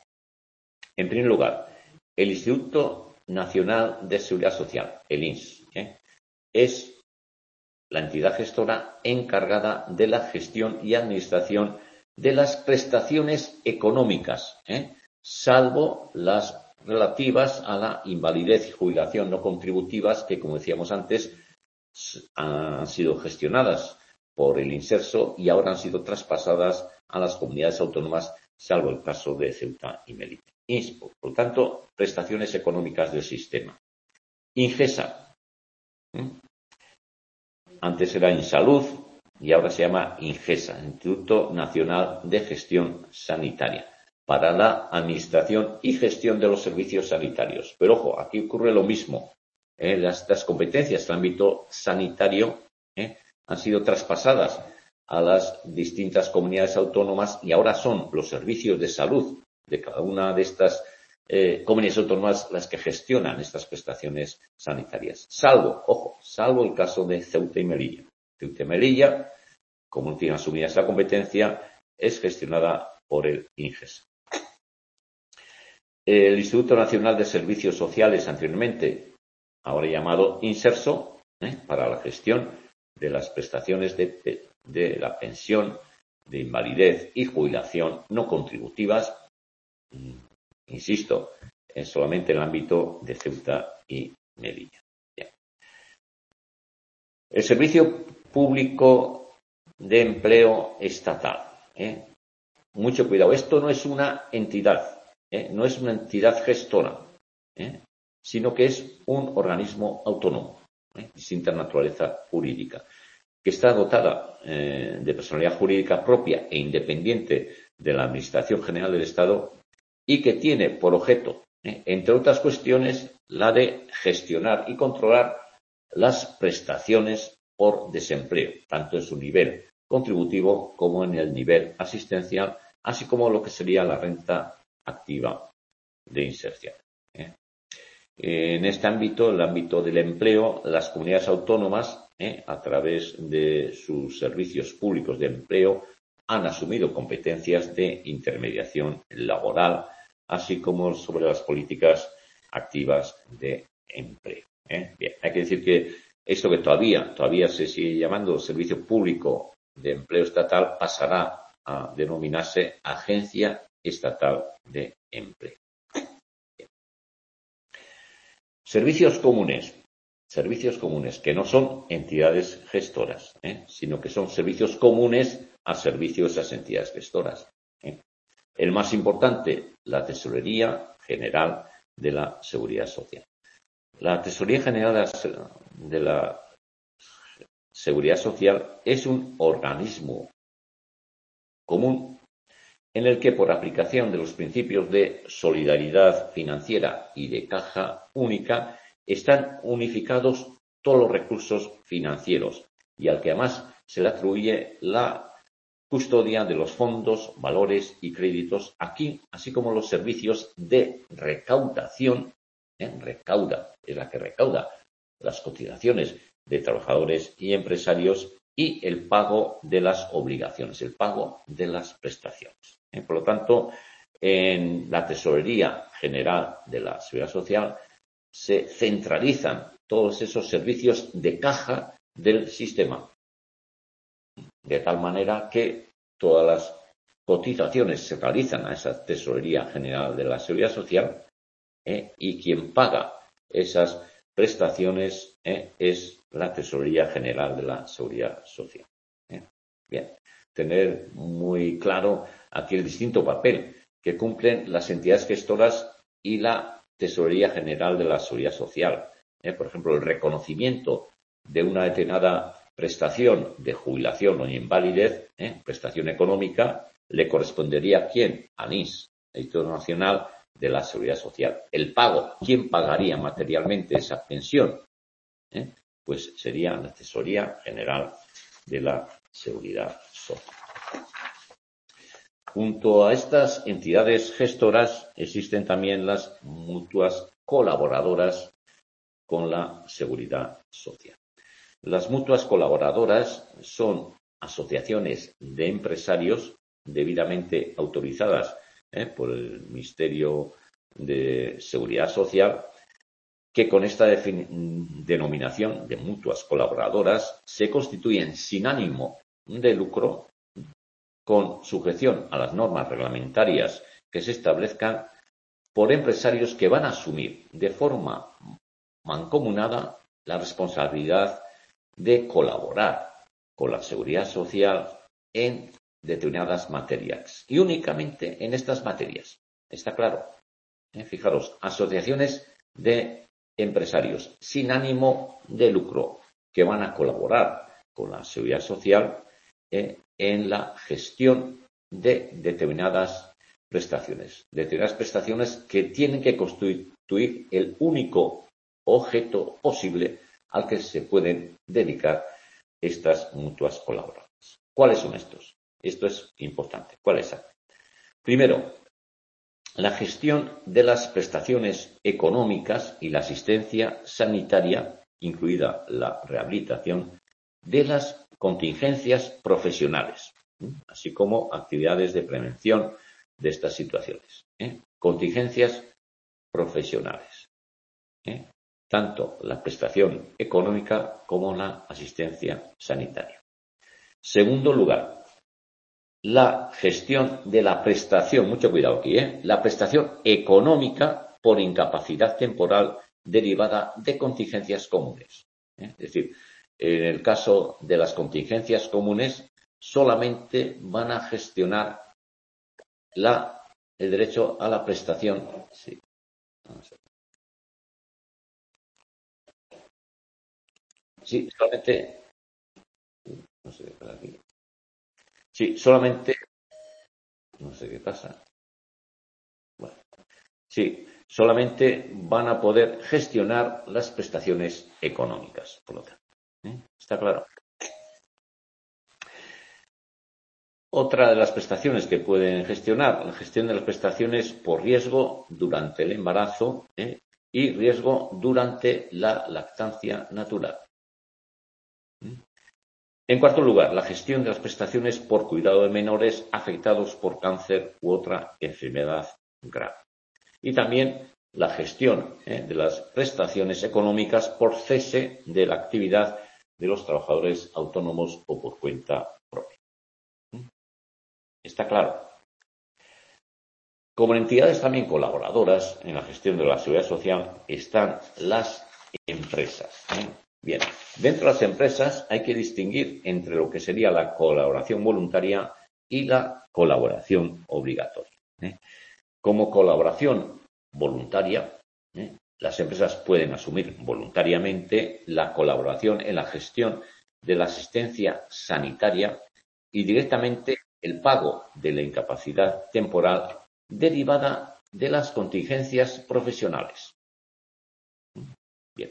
En primer lugar, el Instituto Nacional de Seguridad Social, el INS, es la entidad gestora encargada de la gestión y administración de las prestaciones económicas, salvo las relativas a la invalidez y jubilación no contributivas que, como decíamos antes, han sido gestionadas por el inserso y ahora han sido traspasadas a las comunidades autónomas, salvo el caso de Ceuta y Melilla. INSPO, por lo tanto, prestaciones económicas del sistema. INGESA, antes era INSALUD y ahora se llama INGESA, Instituto Nacional de Gestión Sanitaria, para la administración y gestión de los servicios sanitarios. Pero ojo, aquí ocurre lo mismo. Las competencias del ámbito sanitario han sido traspasadas a las distintas comunidades autónomas y ahora son los servicios de salud de cada una de estas comunidades autónomas las que gestionan estas prestaciones sanitarias. Salvo el caso de Ceuta y Melilla. Ceuta y Melilla, como no tiene asumida esa competencia, es gestionada por el INGES. El Instituto Nacional de Servicios Sociales, anteriormente, ahora llamado INSERSO, para la gestión de las prestaciones de la pensión, de invalidez y jubilación no contributivas, insisto, es solamente en el ámbito de Ceuta y Melilla. Bien. El Servicio Público de Empleo Estatal. Mucho cuidado, esto no es una entidad, no es una entidad gestora, sino que es un organismo autónomo, distinta naturaleza jurídica, que está dotada de personalidad jurídica propia e independiente de la Administración General del Estado y que tiene por objeto, entre otras cuestiones, la de gestionar y controlar las prestaciones por desempleo, tanto en su nivel contributivo como en el nivel asistencial, así como lo que sería la renta activa de inserción. En este ámbito, el ámbito del empleo, las comunidades autónomas, a través de sus servicios públicos de empleo, han asumido competencias de intermediación laboral, así como sobre las políticas activas de empleo. Bien, hay que decir que esto que todavía se sigue llamando Servicio Público de Empleo Estatal pasará a denominarse Agencia Estatal de Empleo. Bien. Servicios comunes que no son entidades gestoras, sino que son servicios comunes al servicio de esas entidades gestoras. El más importante, la Tesorería General de la Seguridad Social. La Tesorería General de la Seguridad Social es un organismo común en el que, por aplicación de los principios de solidaridad financiera y de caja única, están unificados todos los recursos financieros y al que además se le atribuye la custodia de los fondos, valores y créditos aquí, así como los servicios de recaudación. Recauda, es la que recauda las cotizaciones de trabajadores y empresarios y el pago de las obligaciones, el pago de las prestaciones. Por lo tanto, en la Tesorería General de la Seguridad Social se centralizan todos esos servicios de caja del sistema, de tal manera que todas las cotizaciones se realizan a esa Tesorería General de la Seguridad Social, y quien paga esas prestaciones es la Tesorería General de la Seguridad Social. Bien, tener muy claro aquí el distinto papel que cumplen las entidades gestoras y la Tesorería General de la Seguridad Social. Por ejemplo, el reconocimiento de una determinada prestación de jubilación o invalidez, prestación económica, le correspondería a quién, al INS, el Instituto Nacional de la Seguridad Social. El pago, ¿quién pagaría materialmente esa pensión? Pues sería la Tesorería General de la Seguridad Social. Junto a estas entidades gestoras existen también las mutuas colaboradoras con la Seguridad Social. Las mutuas colaboradoras son asociaciones de empresarios debidamente autorizadas por el Ministerio de Seguridad Social, que con esta denominación de mutuas colaboradoras se constituyen sin ánimo de lucro, con sujeción a las normas reglamentarias que se establezcan por empresarios que van a asumir de forma mancomunada la responsabilidad de colaborar con la Seguridad Social en determinadas materias y únicamente en estas materias. Está claro. Fijaros, asociaciones de empresarios sin ánimo de lucro que van a colaborar con la Seguridad Social en la gestión de determinadas prestaciones que tienen que constituir el único objeto posible al que se pueden dedicar estas mutuas colaboradoras. ¿Cuáles son estos? Esto es importante. ¿Cuáles son? Primero, la gestión de las prestaciones económicas y la asistencia sanitaria, incluida la rehabilitación, de las contingencias profesionales, así como actividades de prevención de estas situaciones. Contingencias profesionales. Tanto la prestación económica como la asistencia sanitaria. Segundo lugar, la gestión de la prestación, mucho cuidado aquí, la prestación económica por incapacidad temporal derivada de contingencias comunes. Es decir, en el caso de las contingencias comunes, solamente van a gestionar el derecho a la prestación. Sí. Sí, solamente. No sé qué pasa aquí. Sí, solamente. No sé qué pasa. Bueno, Sí, solamente van a poder gestionar las prestaciones económicas, por lo tanto. ¿Está claro? Otra de las prestaciones que pueden gestionar, la gestión de las prestaciones por riesgo durante el embarazo y riesgo durante la lactancia natural. En cuarto lugar, la gestión de las prestaciones por cuidado de menores afectados por cáncer u otra enfermedad grave. Y también la gestión de las prestaciones económicas por cese de la actividad de los trabajadores autónomos o por cuenta propia. ¿Está claro? Como entidades también colaboradoras en la gestión de la seguridad social están las empresas. Bien, dentro de las empresas hay que distinguir entre lo que sería la colaboración voluntaria y la colaboración obligatoria. Como colaboración voluntaria, las empresas pueden asumir voluntariamente la colaboración en la gestión de la asistencia sanitaria y directamente el pago de la incapacidad temporal derivada de las contingencias profesionales. Bien.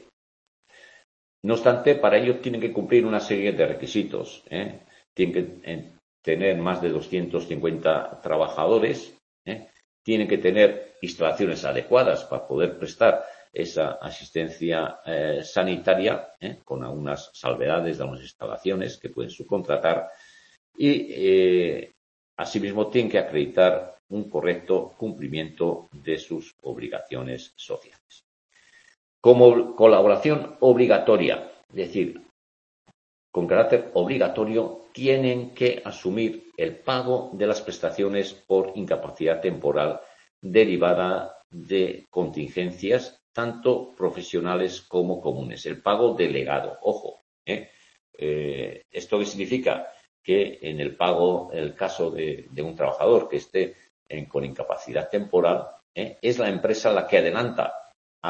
No obstante, para ello tienen que cumplir una serie de requisitos. Tienen que tener más de 250 trabajadores, tienen que tener instalaciones adecuadas para poder prestar esa asistencia sanitaria, con algunas salvedades de algunas instalaciones que pueden subcontratar y, asimismo, tienen que acreditar un correcto cumplimiento de sus obligaciones sociales. Como colaboración obligatoria, es decir, con carácter obligatorio, tienen que asumir el pago de las prestaciones por incapacidad temporal derivada de contingencias tanto profesionales como comunes. El pago delegado, ojo. ¿Esto qué significa? Que en el pago, el caso de un trabajador que esté con incapacidad temporal, es la empresa la que adelanta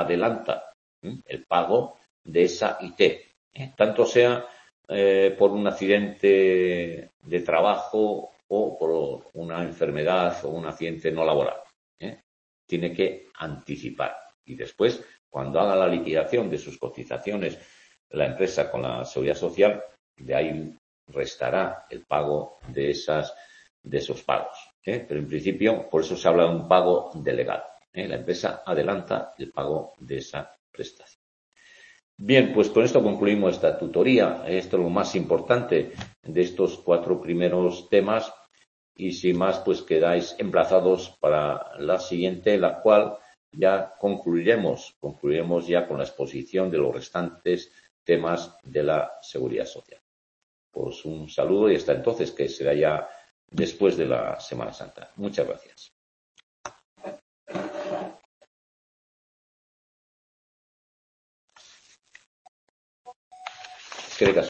el pago de esa IT, tanto sea por un accidente de trabajo o por una enfermedad o un accidente no laboral. Tiene que anticipar y después, cuando haga la liquidación de sus cotizaciones la empresa con la seguridad social, de ahí restará el pago de esos pagos. Pero en principio, por eso se habla de un pago delegado. La empresa adelanta el pago de esa prestación. Bien, pues con esto concluimos esta tutoría. Esto es lo más importante de estos 4 primeros temas. Y sin más, pues quedáis emplazados para la siguiente, la cual ya concluiremos ya con la exposición de los restantes temas de la seguridad social. Pues un saludo y hasta entonces, que será ya después de la Semana Santa. Muchas gracias. Eskerrik asko.